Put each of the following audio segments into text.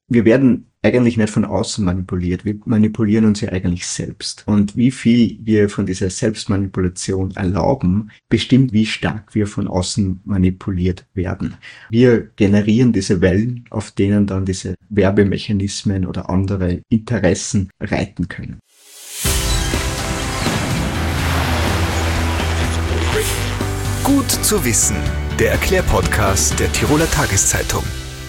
Wir werden eigentlich nicht von außen manipuliert. Wir manipulieren uns ja eigentlich selbst. Und wie viel wir von dieser Selbstmanipulation erlauben, bestimmt, wie stark wir von außen manipuliert werden. Wir generieren diese Wellen, auf denen dann diese Werbemechanismen oder andere Interessen reiten können. Gut zu wissen, der Erklärpodcast der Tiroler Tageszeitung.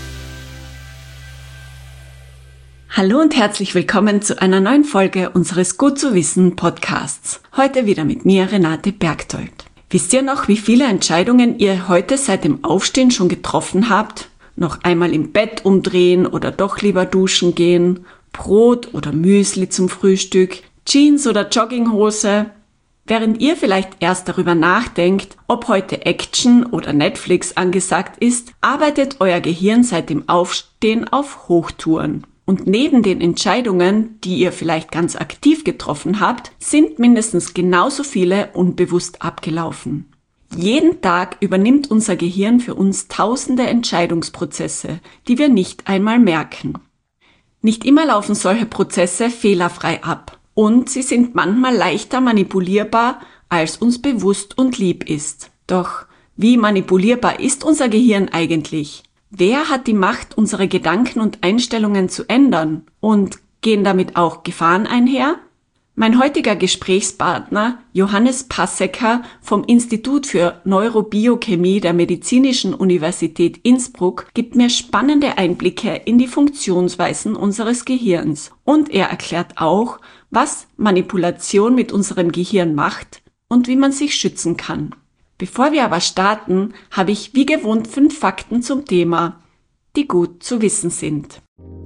Hallo und herzlich willkommen zu einer neuen Folge unseres Gut zu wissen Podcasts. Heute wieder mit mir, Renate Bergtold. Wisst ihr noch, wie viele Entscheidungen ihr heute seit dem Aufstehen schon getroffen habt? Noch einmal im Bett umdrehen oder doch lieber duschen gehen? Brot oder Müsli zum Frühstück? Jeans oder Jogginghose? Während ihr vielleicht erst darüber nachdenkt, ob heute Action oder Netflix angesagt ist, arbeitet euer Gehirn seit dem Aufstehen auf Hochtouren. Und neben den Entscheidungen, die ihr vielleicht ganz aktiv getroffen habt, sind mindestens genauso viele unbewusst abgelaufen. Jeden Tag übernimmt unser Gehirn für uns tausende Entscheidungsprozesse, die wir nicht einmal merken. Nicht immer laufen solche Prozesse fehlerfrei ab und sie sind manchmal leichter manipulierbar, als uns bewusst und lieb ist. Doch wie manipulierbar ist unser Gehirn eigentlich? Wer hat die Macht, unsere Gedanken und Einstellungen zu ändern? Und gehen damit auch Gefahren einher? Mein heutiger Gesprächspartner, Johannes Passecker vom Institut für Neurobiochemie der Medizinischen Universität Innsbruck, gibt mir spannende Einblicke in die Funktionsweisen unseres Gehirns. Und er erklärt auch, was Manipulation mit unserem Gehirn macht und wie man sich schützen kann. Bevor wir aber starten, habe ich wie gewohnt 5 Fakten zum Thema, die gut zu wissen sind.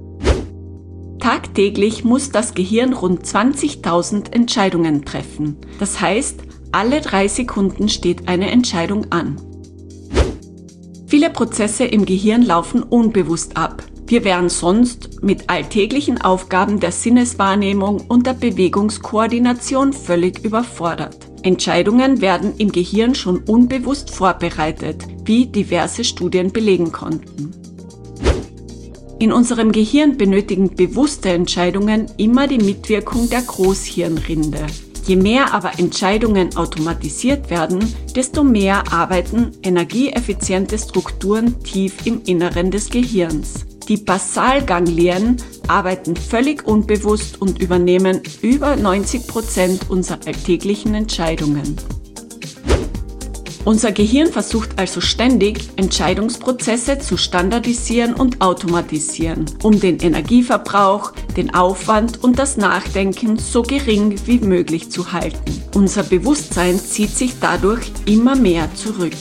Tagtäglich muss das Gehirn rund 20.000 Entscheidungen treffen. Das heißt, alle 3 Sekunden steht eine Entscheidung an. Viele Prozesse im Gehirn laufen unbewusst ab. Wir wären sonst mit alltäglichen Aufgaben der Sinneswahrnehmung und der Bewegungskoordination völlig überfordert. Entscheidungen werden im Gehirn schon unbewusst vorbereitet, wie diverse Studien belegen konnten. In unserem Gehirn benötigen bewusste Entscheidungen immer die Mitwirkung der Großhirnrinde. Je mehr aber Entscheidungen automatisiert werden, desto mehr arbeiten energieeffiziente Strukturen tief im Inneren des Gehirns. Die Basalganglien arbeiten völlig unbewusst und übernehmen über 90% unserer alltäglichen Entscheidungen. Unser Gehirn versucht also ständig, Entscheidungsprozesse zu standardisieren und automatisieren, um den Energieverbrauch, den Aufwand und das Nachdenken so gering wie möglich zu halten. Unser Bewusstsein zieht sich dadurch immer mehr zurück.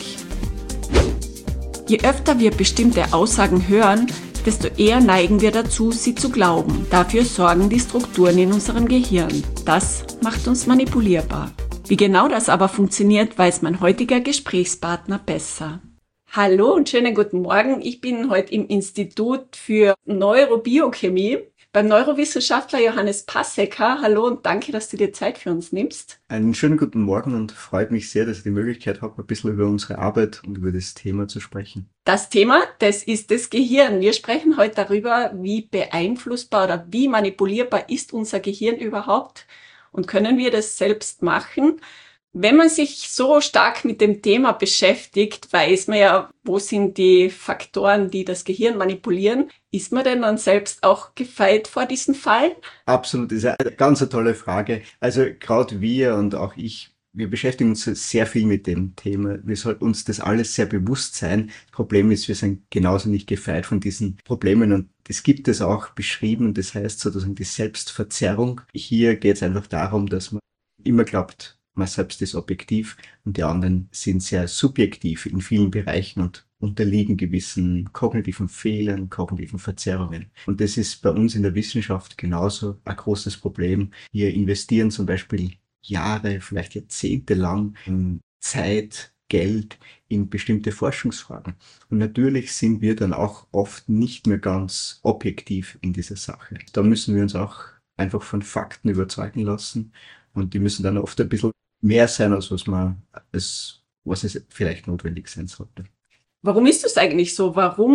Je öfter wir bestimmte Aussagen hören, desto eher neigen wir dazu, sie zu glauben. Dafür sorgen die Strukturen in unserem Gehirn. Das macht uns manipulierbar. Wie genau das aber funktioniert, weiß mein heutiger Gesprächspartner besser. Hallo und schönen guten Morgen. Ich bin heute im Institut für Neurobiochemie beim Neurowissenschaftler Johannes Passecker. Hallo und danke, dass du dir Zeit für uns nimmst. Einen schönen guten Morgen und freut mich sehr, dass ich die Möglichkeit habe, ein bisschen über unsere Arbeit und über das Thema zu sprechen. Das Thema, das ist das Gehirn. Wir sprechen heute darüber, wie beeinflussbar oder wie manipulierbar ist unser Gehirn überhaupt und können wir das selbst machen. Wenn man sich so stark mit dem Thema beschäftigt, weiß man ja, wo sind die Faktoren, die das Gehirn manipulieren. Ist man denn dann selbst auch gefeit vor diesen Fallen? Absolut, das ist eine ganz tolle Frage. Also gerade wir und auch ich, wir beschäftigen uns sehr viel mit dem Thema. Wir sollten uns das alles sehr bewusst sein. Das Problem ist, wir sind genauso nicht gefeit von diesen Problemen und das gibt es auch beschrieben. Das heißt sozusagen die Selbstverzerrung. Hier geht es einfach darum, dass man immer glaubt, man selbst ist objektiv und die anderen sind sehr subjektiv in vielen Bereichen und unterliegen gewissen kognitiven Fehlern, kognitiven Verzerrungen. Und das ist bei uns in der Wissenschaft genauso ein großes Problem. Wir investieren zum Beispiel Jahre, vielleicht Jahrzehnte lang in Zeit, Geld in bestimmte Forschungsfragen. Und natürlich sind wir dann auch oft nicht mehr ganz objektiv in dieser Sache. Da müssen wir uns auch einfach von Fakten überzeugen lassen und die müssen dann oft ein bisschen mehr sein, als was es vielleicht notwendig sein sollte. Warum ist das eigentlich so? Warum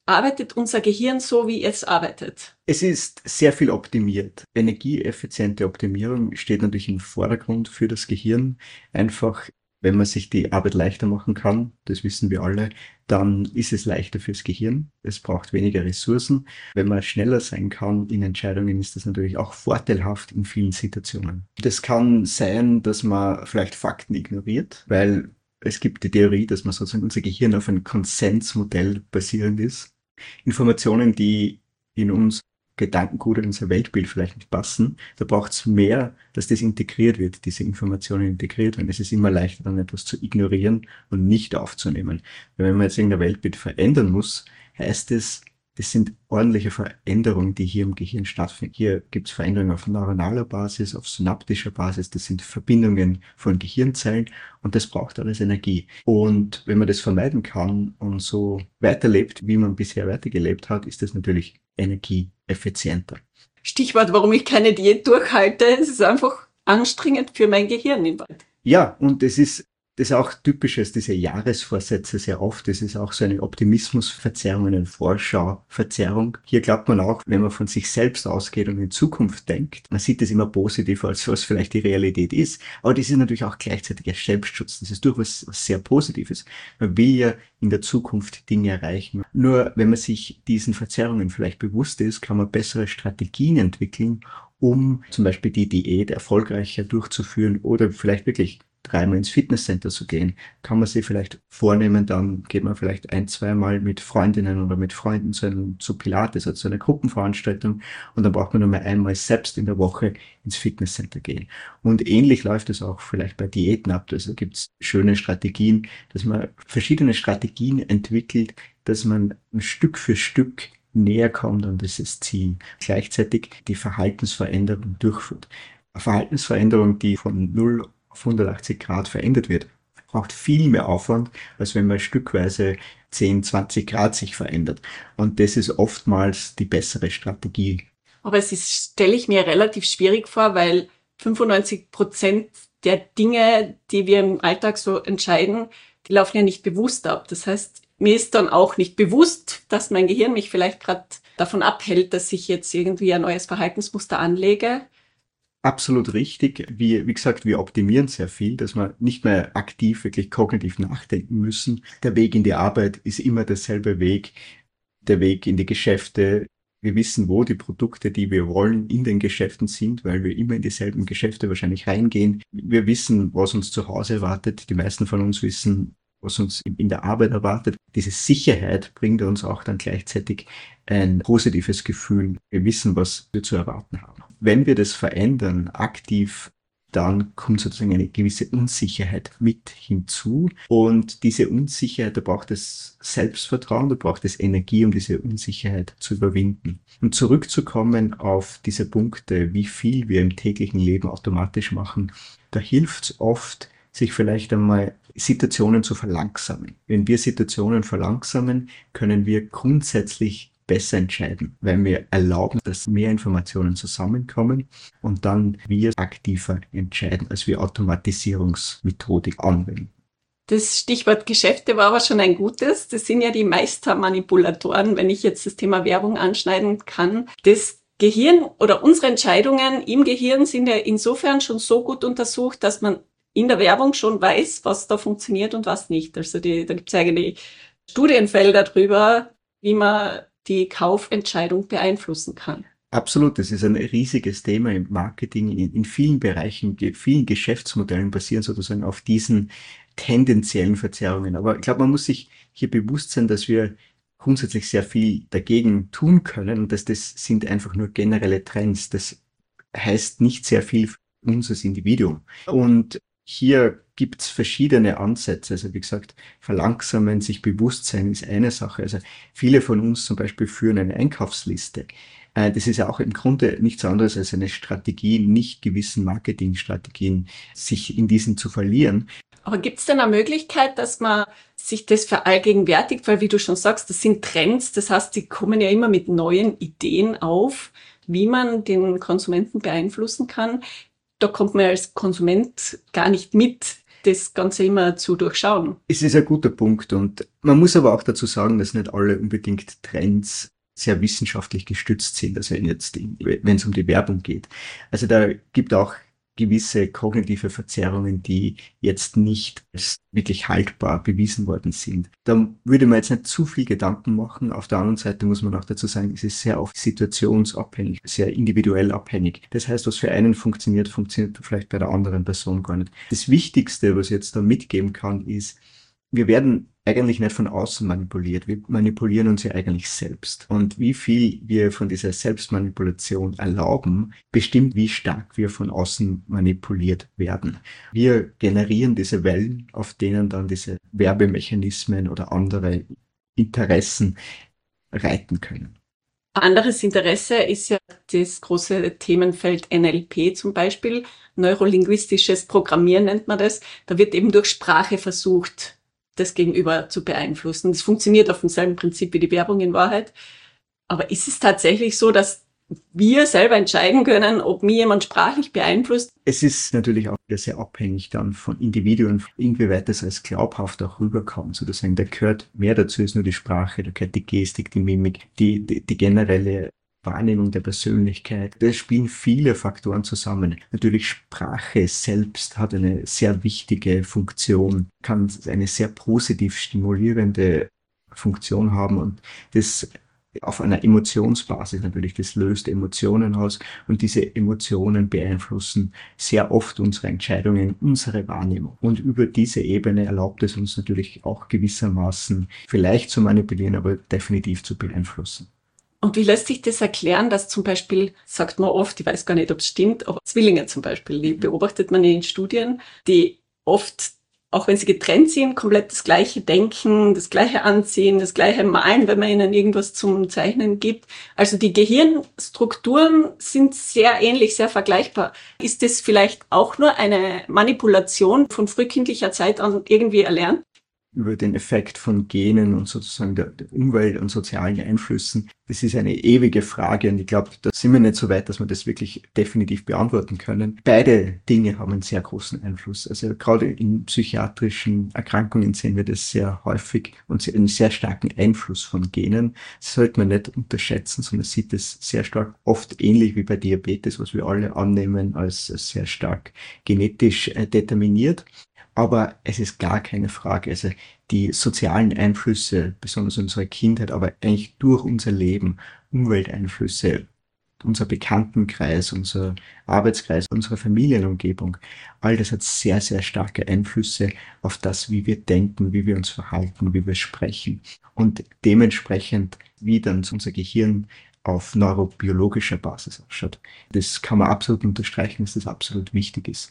arbeitet unser Gehirn so, wie es arbeitet? Es ist sehr viel optimiert. Energieeffiziente Optimierung steht natürlich im Vordergrund für das Gehirn. Einfach, wenn man sich die Arbeit leichter machen kann, das wissen wir alle, dann ist es leichter fürs Gehirn. Es braucht weniger Ressourcen. Wenn man schneller sein kann in Entscheidungen, ist das natürlich auch vorteilhaft in vielen Situationen. Das kann sein, dass man vielleicht Fakten ignoriert, weil es gibt die Theorie, dass man sozusagen unser Gehirn auf ein Konsensmodell basierend ist. Informationen, die in uns Gedankengut in unser Weltbild vielleicht nicht passen, da braucht es mehr, dass das integriert wird, diese Informationen integriert werden. Es ist immer leichter, dann etwas zu ignorieren und nicht aufzunehmen. Weil wenn man jetzt irgendein Weltbild verändern muss, heißt es, das sind ordentliche Veränderungen, die hier im Gehirn stattfinden. Hier gibt es Veränderungen auf neuronaler Basis, auf synaptischer Basis. Das sind Verbindungen von Gehirnzellen und das braucht alles Energie. Und wenn man das vermeiden kann und so weiterlebt, wie man bisher weitergelebt hat, ist das natürlich energieeffizienter. Stichwort, warum ich keine Diät durchhalte, es ist einfach anstrengend für mein Gehirn in Wahrheit. Ja, und das ist auch typisches, diese Jahresvorsätze sehr oft. Das ist auch so eine Optimismusverzerrung, eine Vorschauverzerrung. Hier glaubt man auch, wenn man von sich selbst ausgeht und in Zukunft denkt, man sieht das immer positiv, als was vielleicht die Realität ist. Aber das ist natürlich auch gleichzeitig ein Selbstschutz. Das ist durchaus was sehr Positives. Man will ja in der Zukunft Dinge erreichen. Nur wenn man sich diesen Verzerrungen vielleicht bewusst ist, kann man bessere Strategien entwickeln, um zum Beispiel die Diät erfolgreicher durchzuführen oder vielleicht wirklich 3-mal ins Fitnesscenter zu gehen, kann man sich vielleicht vornehmen, dann geht man vielleicht 1-2 Mal mit Freundinnen oder mit Freunden zu Pilates oder zu einer Gruppenveranstaltung und dann braucht man nur mal einmal selbst in der Woche ins Fitnesscenter gehen. Und ähnlich läuft es auch vielleicht bei Diäten ab. Also gibt es schöne Strategien, dass man verschiedene Strategien entwickelt, dass man Stück für Stück näher kommt an dieses Ziel. Gleichzeitig die Verhaltensveränderung durchführt. Eine Verhaltensveränderung, die von 0 auf 180 Grad verändert wird, braucht viel mehr Aufwand, als wenn man stückweise 10-20 Grad sich verändert. Und das ist oftmals die bessere Strategie. Aber stelle ich mir relativ schwierig vor, weil 95% der Dinge, die wir im Alltag so entscheiden, die laufen ja nicht bewusst ab. Das heißt, mir ist dann auch nicht bewusst, dass mein Gehirn mich vielleicht gerade davon abhält, dass ich jetzt irgendwie ein neues Verhaltensmuster anlege. Absolut richtig. Wie gesagt, wir optimieren sehr viel, dass wir nicht mehr aktiv, wirklich kognitiv nachdenken müssen. Der Weg in die Arbeit ist immer derselbe Weg. Der Weg in die Geschäfte. Wir wissen, wo die Produkte, die wir wollen, in den Geschäften sind, weil wir immer in dieselben Geschäfte wahrscheinlich reingehen. Wir wissen, was uns zu Hause erwartet. Die meisten von uns wissen, was uns in der Arbeit erwartet. Diese Sicherheit bringt uns auch dann gleichzeitig ein positives Gefühl. Wir wissen, was wir zu erwarten haben. Wenn wir das verändern, aktiv, dann kommt sozusagen eine gewisse Unsicherheit mit hinzu. Und diese Unsicherheit, da braucht es Selbstvertrauen, da braucht es Energie, um diese Unsicherheit zu überwinden. Und zurückzukommen auf diese Punkte, wie viel wir im täglichen Leben automatisch machen, da hilft es oft, sich vielleicht einmal Situationen zu verlangsamen. Wenn wir Situationen verlangsamen, können wir grundsätzlich besser entscheiden, weil wir erlauben, dass mehr Informationen zusammenkommen und dann wir aktiver entscheiden, als wir Automatisierungsmethodik anwenden. Das Stichwort Geschäfte war aber schon ein gutes. Das sind ja die Meistermanipulatoren, wenn ich jetzt das Thema Werbung anschneiden kann. Das Gehirn oder unsere Entscheidungen im Gehirn sind ja insofern schon so gut untersucht, dass man in der Werbung schon weiß, was da funktioniert und was nicht. Also da gibt es eigentlich Studienfelder drüber, wie man die Kaufentscheidung beeinflussen kann. Absolut, das ist ein riesiges Thema im Marketing. In vielen Bereichen, vielen Geschäftsmodellen basieren sozusagen auf diesen tendenziellen Verzerrungen. Aber ich glaube, man muss sich hier bewusst sein, dass wir grundsätzlich sehr viel dagegen tun können und dass das sind einfach nur generelle Trends. Das heißt nicht sehr viel für uns als Individuum. Und hier gibt's verschiedene Ansätze. Also wie gesagt, verlangsamen, sich bewusst sein ist eine Sache. Also viele von uns zum Beispiel führen eine Einkaufsliste. Das ist ja auch im Grunde nichts anderes als eine Strategie, nicht gewissen Marketingstrategien, sich in diesen zu verlieren. Aber gibt's denn eine Möglichkeit, dass man sich das verallgegenwärtigt? Weil wie du schon sagst, das sind Trends. Das heißt, die kommen ja immer mit neuen Ideen auf, wie man den Konsumenten beeinflussen kann. Da kommt man als Konsument gar nicht mit. das Ganze immer zu durchschauen. Es ist ein guter Punkt und man muss aber auch dazu sagen, dass nicht alle unbedingt Trends sehr wissenschaftlich gestützt sind, also jetzt, wenn es um die Werbung geht. Also da gibt auch gewisse kognitive Verzerrungen, die jetzt nicht als wirklich haltbar bewiesen worden sind. Da würde man jetzt nicht zu viel Gedanken machen. Auf der anderen Seite muss man auch dazu sagen, es ist sehr oft situationsabhängig, sehr individuell abhängig. Das heißt, was für einen funktioniert, funktioniert vielleicht bei der anderen Person gar nicht. Das Wichtigste, was ich jetzt da mitgeben kann, ist, wir werden eigentlich nicht von außen manipuliert. Wir manipulieren uns ja eigentlich selbst. Und wie viel wir von dieser Selbstmanipulation erlauben, bestimmt, wie stark wir von außen manipuliert werden. Wir generieren diese Wellen, auf denen dann diese Werbemechanismen oder andere Interessen reiten können. Anderes Interesse ist ja das große Themenfeld NLP zum Beispiel, neurolinguistisches Programmieren nennt man das. Da wird eben durch Sprache versucht, das Gegenüber zu beeinflussen. Das funktioniert auf demselben Prinzip wie die Werbung in Wahrheit. Aber ist es tatsächlich so, dass wir selber entscheiden können, ob mir jemand sprachlich beeinflusst? Es ist natürlich auch wieder sehr abhängig dann von Individuen, inwieweit das als glaubhaft auch rüberkommt. Sozusagen, da gehört mehr dazu als nur die Sprache, da gehört die Gestik, die Mimik, die generelle Wahrnehmung der Persönlichkeit. Da spielen viele Faktoren zusammen. Natürlich Sprache selbst hat eine sehr wichtige Funktion, kann eine sehr positiv stimulierende Funktion haben und das auf einer Emotionsbasis natürlich, das löst Emotionen aus und diese Emotionen beeinflussen sehr oft unsere Entscheidungen, unsere Wahrnehmung. Und über diese Ebene erlaubt es uns natürlich auch gewissermaßen vielleicht zu manipulieren, aber definitiv zu beeinflussen. Und wie lässt sich das erklären, dass zum Beispiel, sagt man oft, ich weiß gar nicht, ob es stimmt, aber Zwillinge zum Beispiel, die beobachtet man in Studien, die oft, auch wenn sie getrennt sind, komplett das Gleiche denken, das Gleiche anziehen, das Gleiche malen, wenn man ihnen irgendwas zum Zeichnen gibt. Also die Gehirnstrukturen sind sehr ähnlich, sehr vergleichbar. Ist das vielleicht auch nur eine Manipulation von frühkindlicher Zeit an irgendwie erlernt? Über den Effekt von Genen und sozusagen der Umwelt und sozialen Einflüssen. Das ist eine ewige Frage und ich glaube, da sind wir nicht so weit, dass wir das wirklich definitiv beantworten können. Beide Dinge haben einen sehr großen Einfluss. Also gerade in psychiatrischen Erkrankungen sehen wir das sehr häufig und einen sehr starken Einfluss von Genen. Das sollte man nicht unterschätzen, sondern sieht es sehr stark, oft ähnlich wie bei Diabetes, was wir alle annehmen als sehr stark genetisch determiniert. Aber es ist gar keine Frage. Also die sozialen Einflüsse, besonders unserer Kindheit, aber eigentlich durch unser Leben, Umwelteinflüsse, unser Bekanntenkreis, unser Arbeitskreis, unsere Familienumgebung, all das hat sehr, sehr starke Einflüsse auf das, wie wir denken, wie wir uns verhalten, wie wir sprechen. Und dementsprechend, wie dann unser Gehirn auf neurobiologischer Basis ausschaut. Das kann man absolut unterstreichen, dass das absolut wichtig ist.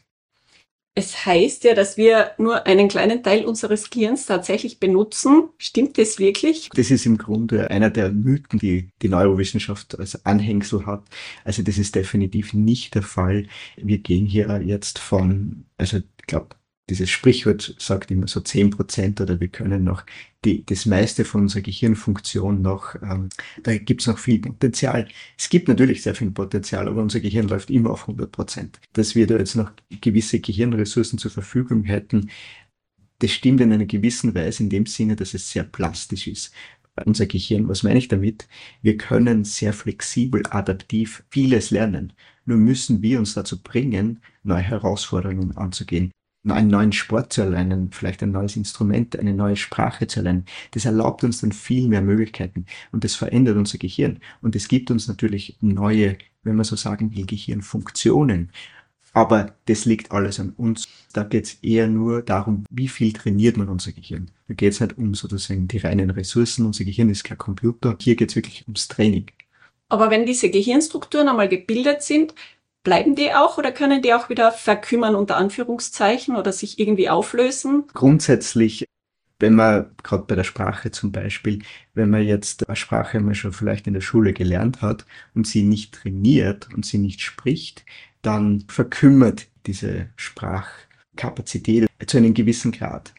Es heißt ja, dass wir nur einen kleinen Teil unseres Gehirns tatsächlich benutzen. Stimmt das wirklich? Das ist im Grunde einer der Mythen, die die Neurowissenschaft als Anhängsel hat. Also das ist definitiv nicht der Fall. Wir gehen hier jetzt von, also ich glaube, dieses Sprichwort sagt immer so 10% oder wir können noch das meiste von unserer Gehirnfunktion noch, da gibt's noch viel Potenzial. Es gibt natürlich sehr viel Potenzial, aber unser Gehirn läuft immer auf 100%. Dass wir da jetzt noch gewisse Gehirnressourcen zur Verfügung hätten, das stimmt in einer gewissen Weise in dem Sinne, dass es sehr plastisch ist. Unser Gehirn, was meine ich damit? Wir können sehr flexibel, adaptiv vieles lernen. Nur müssen wir uns dazu bringen, neue Herausforderungen anzugehen. Einen neuen Sport zu erlernen, vielleicht ein neues Instrument, eine neue Sprache zu erlernen. Das erlaubt uns dann viel mehr Möglichkeiten und das verändert unser Gehirn. Und es gibt uns natürlich neue, wenn man so sagen will, Gehirnfunktionen. Aber das liegt alles an uns. Da geht es eher nur darum, wie viel trainiert man unser Gehirn. Da geht es nicht um sozusagen die reinen Ressourcen. Unser Gehirn ist kein Computer. Hier geht es wirklich ums Training. Aber wenn diese Gehirnstrukturen einmal gebildet sind, bleiben die auch oder können die auch wieder verkümmern unter Anführungszeichen oder sich irgendwie auflösen? Grundsätzlich, wenn man, gerade bei der Sprache zum Beispiel, wenn man jetzt eine Sprache mal schon vielleicht in der Schule gelernt hat und sie nicht trainiert und sie nicht spricht, dann verkümmert diese Sprachkapazität zu einem gewissen Grad.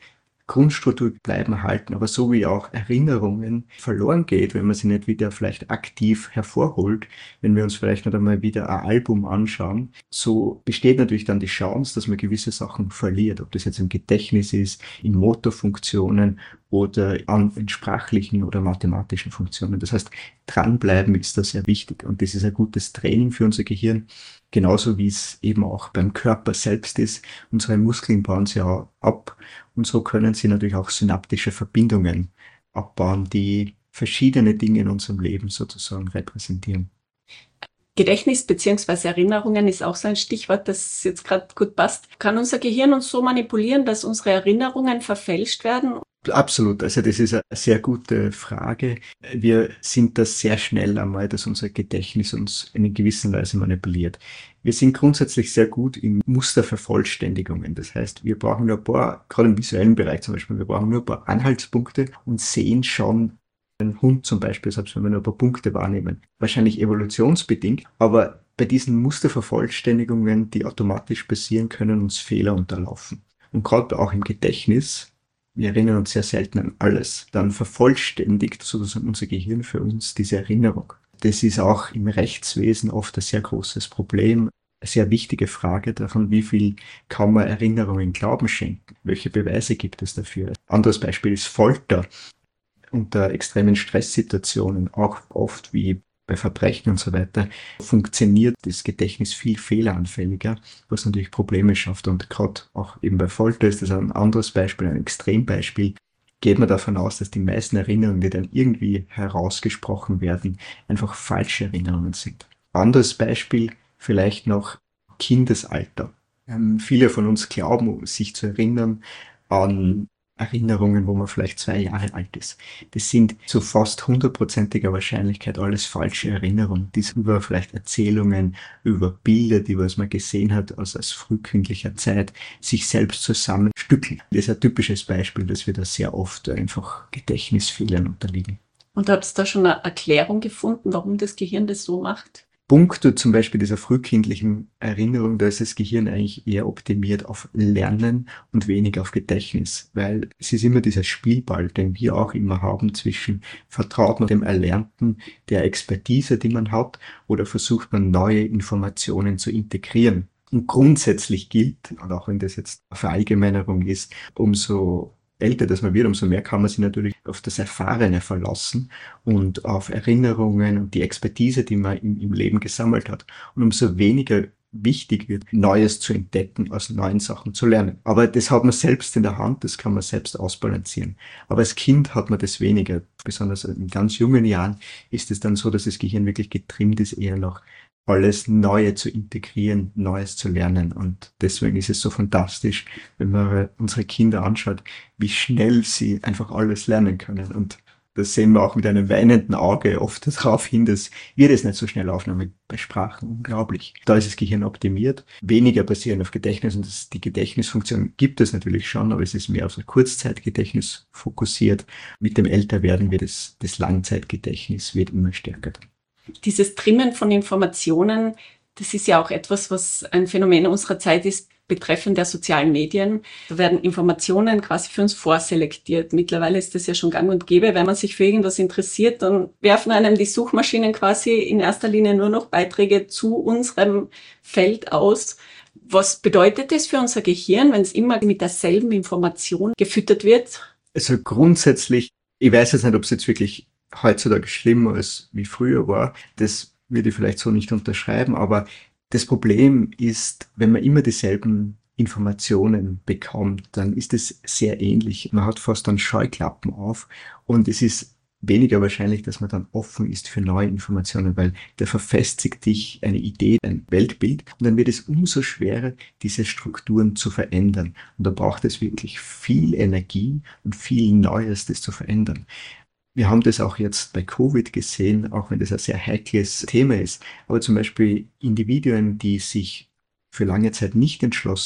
Grundstruktur bleiben halten, aber so wie auch Erinnerungen verloren geht, wenn man sie nicht wieder vielleicht aktiv hervorholt, wenn wir uns vielleicht nicht einmal wieder ein Album anschauen, so besteht natürlich dann die Chance, dass man gewisse Sachen verliert, ob das jetzt im Gedächtnis ist, in Motorfunktionen oder in sprachlichen oder mathematischen Funktionen. Das heißt, dranbleiben ist da sehr wichtig und das ist ein gutes Training für unser Gehirn, genauso wie es eben auch beim Körper selbst ist. Unsere Muskeln bauen sie ja ab und so können sie natürlich auch synaptische Verbindungen abbauen, die verschiedene Dinge in unserem Leben sozusagen repräsentieren. Gedächtnis bzw. Erinnerungen ist auch so ein Stichwort, das jetzt gerade gut passt. Kann unser Gehirn uns so manipulieren, dass unsere Erinnerungen verfälscht werden? Absolut, also das ist eine sehr gute Frage. Wir sind da sehr schnell einmal, dass unser Gedächtnis uns in einer gewissen Weise manipuliert. Wir sind grundsätzlich sehr gut in Mustervervollständigungen. Das heißt, wir brauchen nur ein paar, gerade im visuellen Bereich zum Beispiel, wir brauchen nur ein paar Anhaltspunkte und sehen schon einen Hund zum Beispiel, selbst wenn wir nur ein paar Punkte wahrnehmen. Wahrscheinlich evolutionsbedingt, aber bei diesen Mustervervollständigungen, die automatisch passieren, können uns Fehler unterlaufen. Und gerade auch im Gedächtnis, wir erinnern uns sehr selten an alles, dann vervollständigt sozusagen unser Gehirn für uns diese Erinnerung. Das ist auch im Rechtswesen oft ein sehr großes Problem. Eine sehr wichtige Frage davon, wie viel kann man Erinnerungen Glauben schenken? Welche Beweise gibt es dafür? Anderes Beispiel ist Folter. Unter extremen Stresssituationen, auch oft wie bei Verbrechen und so weiter, funktioniert das Gedächtnis viel fehleranfälliger, was natürlich Probleme schafft. Und gerade auch eben bei Folter ist das ein anderes Beispiel, ein Extrembeispiel. Geht man davon aus, dass die meisten Erinnerungen, die dann irgendwie herausgesprochen werden, einfach falsche Erinnerungen sind. Anderes Beispiel vielleicht noch Kindesalter. Viele von uns glauben, sich zu erinnern an Erinnerungen, wo man vielleicht 2 Jahre alt ist. Das sind zu fast 100%iger Wahrscheinlichkeit alles falsche Erinnerungen, die über vielleicht Erzählungen, über Bilder, die was man gesehen hat aus frühkindlicher Zeit, sich selbst zusammenstückeln. Das ist ein typisches Beispiel, dass wir da sehr oft einfach Gedächtnisfehlern unterliegen. Und habt ihr da schon eine Erklärung gefunden, warum das Gehirn das so macht? Punkto zum Beispiel dieser frühkindlichen Erinnerung, da ist das Gehirn eigentlich eher optimiert auf Lernen und weniger auf Gedächtnis, weil es ist immer dieser Spielball, den wir auch immer haben zwischen vertraut man dem Erlernten, der Expertise, die man hat, oder versucht man neue Informationen zu integrieren. Und grundsätzlich gilt, und auch wenn das jetzt eine Verallgemeinerung ist, umso älter das man wird, umso mehr kann man sich natürlich auf das Erfahrene verlassen und auf Erinnerungen und die Expertise, die man im Leben gesammelt hat. Und umso weniger wichtig wird, Neues zu entdecken, aus neuen Sachen zu lernen. Aber das hat man selbst in der Hand, das kann man selbst ausbalancieren. Aber als Kind hat man das weniger. Besonders in ganz jungen Jahren ist es dann so, dass das Gehirn wirklich getrimmt ist, eher noch alles Neue zu integrieren, Neues zu lernen. Und deswegen ist es so fantastisch, wenn man unsere Kinder anschaut, wie schnell sie einfach alles lernen können. Und das sehen wir auch mit einem weinenden Auge oft darauf hin, dass wir das nicht so schnell aufnehmen. Bei Sprachen unglaublich. Da ist das Gehirn optimiert. Weniger basieren auf Gedächtnis und die Gedächtnisfunktion gibt es natürlich schon, aber es ist mehr auf das Kurzzeitgedächtnis fokussiert. Mit dem Älterwerden wird das Langzeitgedächtnis wird immer stärker. Dieses Trimmen von Informationen, das ist ja auch etwas, was ein Phänomen unserer Zeit ist, betreffend der sozialen Medien. Da werden Informationen quasi für uns vorselektiert. Mittlerweile ist das ja schon gang und gäbe. Wenn man sich für irgendwas interessiert, dann werfen einem die Suchmaschinen quasi in erster Linie nur noch Beiträge zu unserem Feld aus. Was bedeutet das für unser Gehirn, wenn es immer mit derselben Information gefüttert wird? Also grundsätzlich, ich weiß jetzt nicht, ob es jetzt wirklich heutzutage schlimmer als wie früher war. Das würde ich vielleicht so nicht unterschreiben, aber das Problem ist, wenn man immer dieselben Informationen bekommt, dann ist es sehr ähnlich. Man hat fast dann Scheuklappen auf und es ist weniger wahrscheinlich, dass man dann offen ist für neue Informationen, weil da verfestigt sich eine Idee, ein Weltbild und dann wird es umso schwerer, diese Strukturen zu verändern. Und da braucht es wirklich viel Energie und viel Neues, das zu verändern. Wir haben das auch jetzt bei Covid gesehen, auch wenn das ein sehr heikles Thema ist. Aber zum Beispiel Individuen, die sich für lange Zeit nicht entschlossen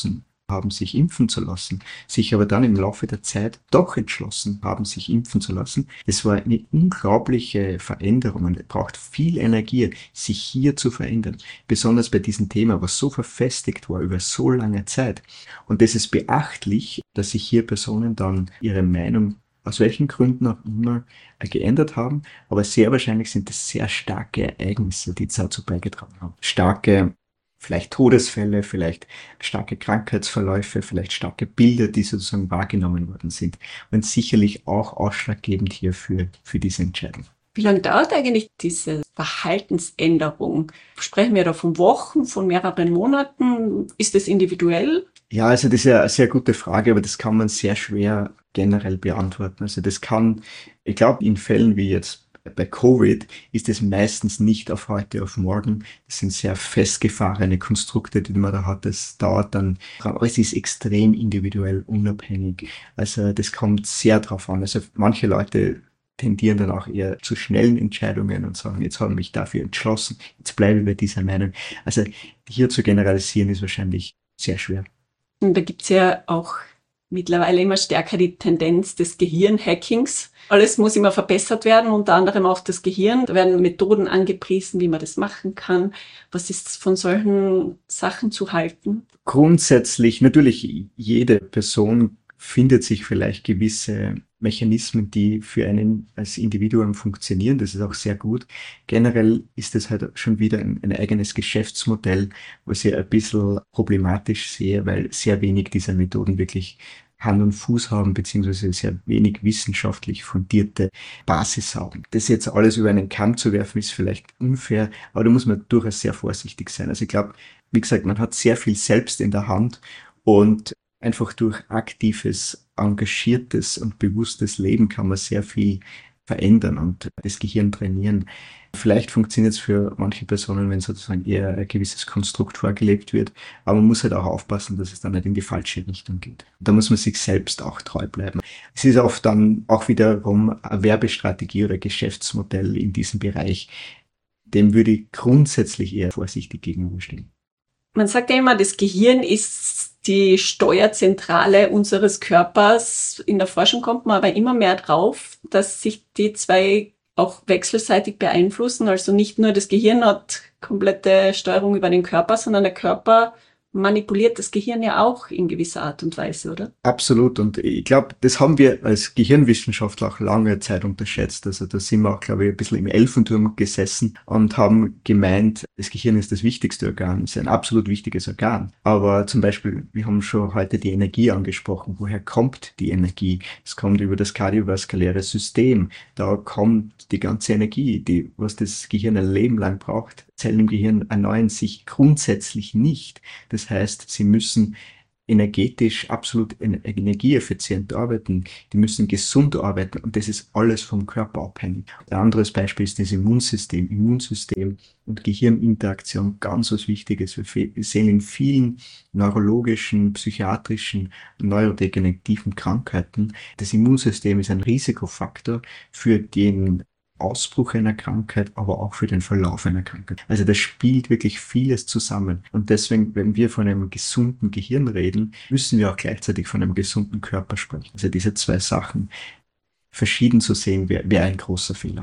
haben, sich impfen zu lassen, sich aber dann im Laufe der Zeit doch entschlossen haben, sich impfen zu lassen. Das war eine unglaubliche Veränderung und es braucht viel Energie, sich hier zu verändern. Besonders bei diesem Thema, was so verfestigt war über so lange Zeit. Und das ist beachtlich, dass sich hier Personen dann ihre Meinung aus welchen Gründen auch immer geändert haben, aber sehr wahrscheinlich sind es sehr starke Ereignisse, die dazu beigetragen haben. Starke, vielleicht Todesfälle, vielleicht starke Krankheitsverläufe, vielleicht starke Bilder, die sozusagen wahrgenommen worden sind und sicherlich auch ausschlaggebend hier für diese Entscheidung. Wie lange dauert eigentlich diese Verhaltensänderung? Sprechen wir da von Wochen, von mehreren Monaten? Ist das individuell? Ja, also das ist ja eine sehr gute Frage, aber das kann man sehr schwer generell beantworten. Also das kann, ich glaube, in Fällen wie jetzt bei Covid ist es meistens nicht auf heute, auf morgen. Das sind sehr festgefahrene Konstrukte, die man da hat. Das dauert dann, aber es ist extrem individuell unabhängig. Also das kommt sehr drauf an. Also manche Leute tendieren dann auch eher zu schnellen Entscheidungen und sagen, jetzt habe ich mich dafür entschlossen, jetzt bleibe ich bei dieser Meinung. Also hier zu generalisieren ist wahrscheinlich sehr schwer. Und da gibt's ja auch mittlerweile immer stärker die Tendenz des Gehirnhackings. Alles muss immer verbessert werden, unter anderem auch das Gehirn. Da werden Methoden angepriesen, wie man das machen kann. Was ist von solchen Sachen zu halten? Grundsätzlich, natürlich, jede Person findet sich vielleicht gewisse Mechanismen, die für einen als Individuum funktionieren. Das ist auch sehr gut. Generell ist es halt schon wieder ein eigenes Geschäftsmodell, was ich ein bisschen problematisch sehe, weil sehr wenig dieser Methoden wirklich Hand und Fuß haben, beziehungsweise sehr wenig wissenschaftlich fundierte Basis haben. Das jetzt alles über einen Kamm zu werfen, ist vielleicht unfair, aber da muss man durchaus sehr vorsichtig sein. Also ich glaube, wie gesagt, man hat sehr viel selbst in der Hand und einfach durch aktives, engagiertes und bewusstes Leben kann man sehr viel verändern und das Gehirn trainieren. Vielleicht funktioniert es für manche Personen, wenn sozusagen eher ein gewisses Konstrukt vorgelebt wird, aber man muss halt auch aufpassen, dass es dann nicht in die falsche Richtung geht. Da muss man sich selbst auch treu bleiben. Es ist oft dann auch wiederum eine Werbestrategie oder Geschäftsmodell in diesem Bereich. Dem würde ich grundsätzlich eher vorsichtig gegenüberstehen. Man sagt ja immer, das Gehirn ist die Steuerzentrale unseres Körpers. In der Forschung kommt man aber immer mehr drauf, dass sich die zwei auch wechselseitig beeinflussen. Also nicht nur das Gehirn hat komplette Steuerung über den Körper, sondern der Körper manipuliert das Gehirn ja auch in gewisser Art und Weise, oder? Absolut. Und ich glaube, das haben wir als Gehirnwissenschaftler auch lange Zeit unterschätzt. Also da sind wir auch, glaube ich, ein bisschen im Elfenturm gesessen und haben gemeint, das Gehirn ist das wichtigste Organ, ist ein absolut wichtiges Organ. Aber zum Beispiel, wir haben schon heute die Energie angesprochen. Woher kommt die Energie? Es kommt über das kardiovaskuläre System. Da kommt die ganze Energie, was das Gehirn ein Leben lang braucht. Zellen im Gehirn erneuern sich grundsätzlich nicht. Das heißt, sie müssen energetisch absolut energieeffizient arbeiten. Die müssen gesund arbeiten und das ist alles vom Körper abhängig. Ein anderes Beispiel ist das Immunsystem. Immunsystem und Gehirninteraktion, ganz was Wichtiges. Wir sehen in vielen neurologischen, psychiatrischen, neurodegenerativen Krankheiten, das Immunsystem ist ein Risikofaktor für den Ausbruch einer Krankheit, aber auch für den Verlauf einer Krankheit. Also da spielt wirklich vieles zusammen. Und deswegen, wenn wir von einem gesunden Gehirn reden, müssen wir auch gleichzeitig von einem gesunden Körper sprechen. Also diese zwei Sachen verschieden zu sehen, wäre ein großer Fehler.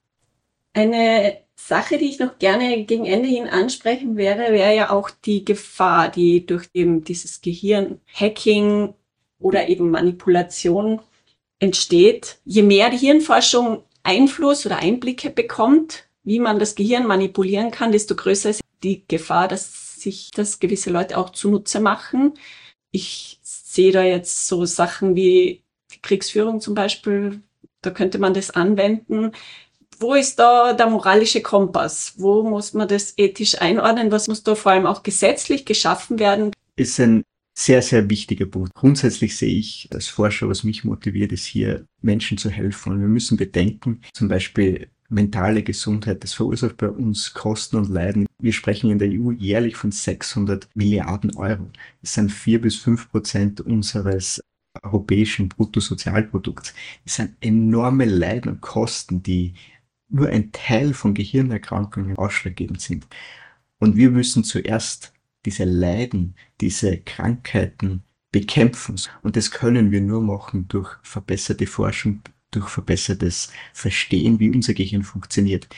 Eine Sache, die ich noch gerne gegen Ende hin ansprechen wäre ja auch die Gefahr, die durch eben dieses Gehirnhacking oder eben Manipulation entsteht. Je mehr die Hirnforschung Einfluss oder Einblicke bekommt, wie man das Gehirn manipulieren kann, desto größer ist die Gefahr, dass sich das gewisse Leute auch zunutze machen. Ich sehe da jetzt so Sachen wie die Kriegsführung zum Beispiel, da könnte man das anwenden. Wo ist da der moralische Kompass? Wo muss man das ethisch einordnen? Was muss da vor allem auch gesetzlich geschaffen werden? Ist ein sehr, sehr wichtiger Punkt. Grundsätzlich sehe ich als Forscher, was mich motiviert, ist hier Menschen zu helfen. Und wir müssen bedenken, zum Beispiel mentale Gesundheit, das verursacht bei uns Kosten und Leiden. Wir sprechen in der EU jährlich von 600 Milliarden Euro. Das sind 4-5% unseres europäischen Bruttosozialprodukts. Das sind enorme Leiden und Kosten, die nur ein Teil von Gehirnerkrankungen ausschlaggebend sind. Und wir müssen zuerst diese Leiden, diese Krankheiten bekämpfen. Und das können wir nur machen durch verbesserte Forschung, durch verbessertes Verstehen, wie unser Gehirn funktioniert.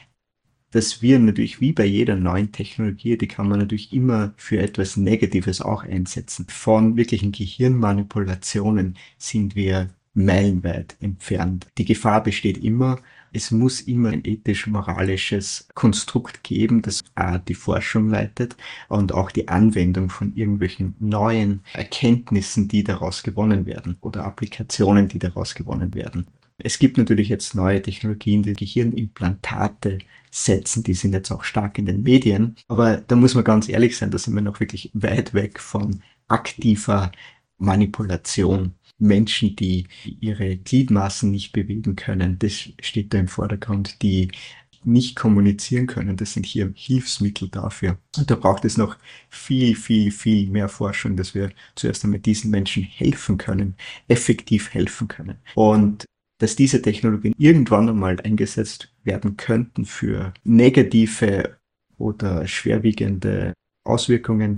Dass wir natürlich wie bei jeder neuen Technologie, die kann man natürlich immer für etwas Negatives auch einsetzen. Von wirklichen Gehirnmanipulationen sind wir meilenweit entfernt. Die Gefahr besteht immer. Es muss immer ein ethisch-moralisches Konstrukt geben, das die Forschung leitet und auch die Anwendung von irgendwelchen neuen Erkenntnissen, die daraus gewonnen werden oder Applikationen, die daraus gewonnen werden. Es gibt natürlich jetzt neue Technologien, die Gehirnimplantate setzen, die sind jetzt auch stark in den Medien, aber da muss man ganz ehrlich sein, da sind wir noch wirklich weit weg von aktiver Manipulation. Menschen, die ihre Gliedmaßen nicht bewegen können, das steht da im Vordergrund, die nicht kommunizieren können, das sind hier Hilfsmittel dafür. Und da braucht es noch viel, viel, viel mehr Forschung, dass wir zuerst einmal diesen Menschen helfen können, effektiv helfen können. Und dass diese Technologien irgendwann einmal eingesetzt werden könnten für negative oder schwerwiegende Auswirkungen,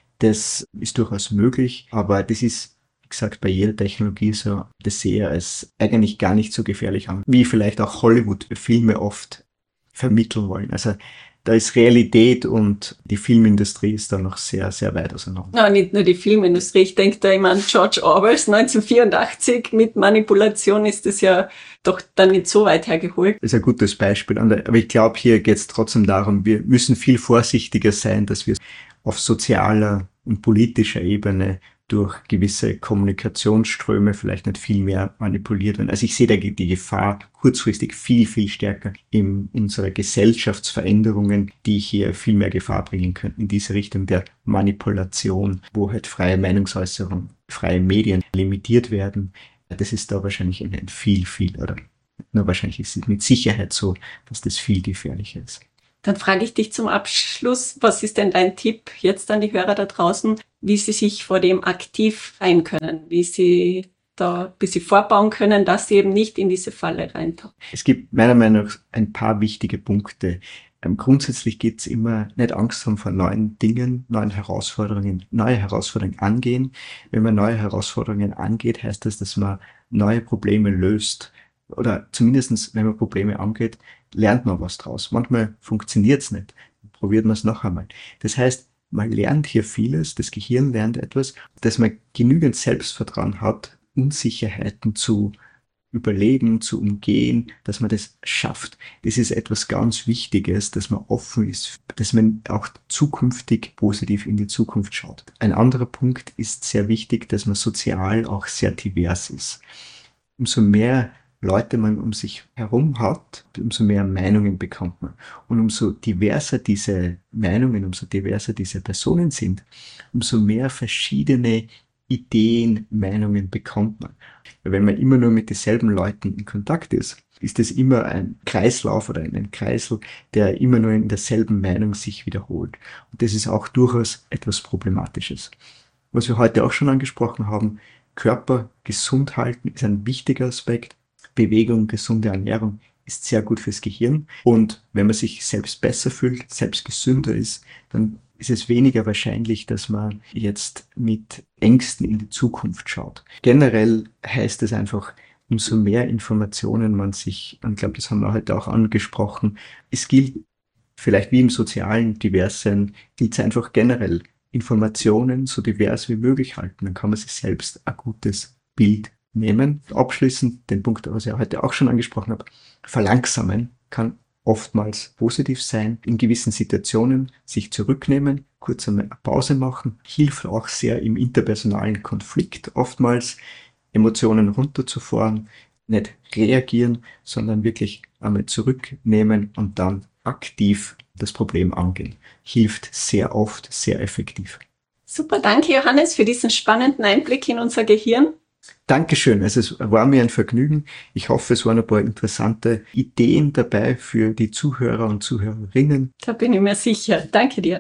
das ist durchaus möglich, aber das ist, wie gesagt, bei jeder Technologie so, das sehe ich als eigentlich gar nicht so gefährlich an, wie vielleicht auch Hollywood-Filme oft vermitteln wollen. Also da ist Realität und die Filmindustrie ist da noch sehr, sehr weit auseinander. Ja, nicht nur die Filmindustrie. Ich denke da immer an George Orwells 1984. Mit Manipulation ist das ja doch dann nicht so weit hergeholt. Das ist ein gutes Beispiel. Aber ich glaube, hier geht es trotzdem darum, wir müssen viel vorsichtiger sein, dass wir auf sozialer und politischer Ebene durch gewisse Kommunikationsströme vielleicht nicht viel mehr manipuliert werden. Also ich sehe da die Gefahr kurzfristig viel, viel stärker in unserer Gesellschaftsveränderungen, die hier viel mehr Gefahr bringen könnten, in diese Richtung der Manipulation, wo halt freie Meinungsäußerung, freie Medien limitiert werden. Das ist da wahrscheinlich ein viel, oder nur wahrscheinlich ist es mit Sicherheit so, dass das viel gefährlicher ist. Dann frage ich dich zum Abschluss, was ist denn dein Tipp jetzt an die Hörer da draußen, wie sie sich vor dem aktiv freien können, wie sie da ein bisschen vorbauen können, dass sie eben nicht in diese Falle reintauchen? Es gibt meiner Meinung nach ein paar wichtige Punkte. Grundsätzlich geht es immer nicht Angst haben vor neuen Dingen, neue Herausforderungen angehen. Wenn man neue Herausforderungen angeht, heißt das, dass man neue Probleme löst. Oder zumindestens, wenn man Probleme angeht, lernt man was draus. Manchmal funktioniert's nicht. Probiert man es noch einmal. Das heißt, man lernt hier vieles, das Gehirn lernt etwas, dass man genügend Selbstvertrauen hat, Unsicherheiten zu überleben, zu umgehen, dass man das schafft. Das ist etwas ganz Wichtiges, dass man offen ist, dass man auch zukünftig positiv in die Zukunft schaut. Ein anderer Punkt ist sehr wichtig, dass man sozial auch sehr divers ist. Umso mehr Leute man um sich herum hat, umso mehr Meinungen bekommt man. Und umso diverser diese Meinungen, umso diverser diese Personen sind, umso mehr verschiedene Ideen, Meinungen bekommt man. Weil wenn man immer nur mit denselben Leuten in Kontakt ist, ist es immer ein Kreislauf oder ein Kreisel, der immer nur in derselben Meinung sich wiederholt. Und das ist auch durchaus etwas Problematisches. Was wir heute auch schon angesprochen haben, Körper gesund halten ist ein wichtiger Aspekt. Bewegung, gesunde Ernährung ist sehr gut fürs Gehirn. Und wenn man sich selbst besser fühlt, selbst gesünder ist, dann ist es weniger wahrscheinlich, dass man jetzt mit Ängsten in die Zukunft schaut. Generell heißt es einfach, umso mehr Informationen man sich, und ich glaube, das haben wir heute auch angesprochen, es gilt vielleicht wie im sozialen Diversen, gilt es einfach generell, Informationen so divers wie möglich halten. Dann kann man sich selbst ein gutes Bild nehmen. Abschließend den Punkt, was ich heute auch schon angesprochen habe, verlangsamen kann oftmals positiv sein. In gewissen Situationen sich zurücknehmen, kurz eine Pause machen, hilft auch sehr im interpersonalen Konflikt oftmals, Emotionen runterzufahren, nicht reagieren, sondern wirklich einmal zurücknehmen und dann aktiv das Problem angehen. Hilft sehr oft, sehr effektiv. Super, danke Johannes für diesen spannenden Einblick in unser Gehirn. Dankeschön, also es war mir ein Vergnügen. Ich hoffe, es waren ein paar interessante Ideen dabei für die Zuhörer und Zuhörerinnen. Da bin ich mir sicher. Danke dir.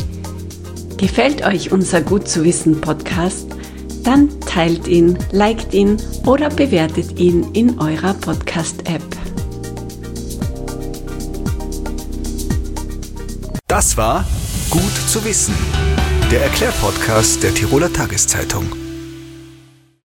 Gefällt euch unser Gut zu wissen Podcast? Dann teilt ihn, liked ihn oder bewertet ihn in eurer Podcast-App. Das war Gut zu wissen. Der Erklärpodcast der Tiroler Tageszeitung.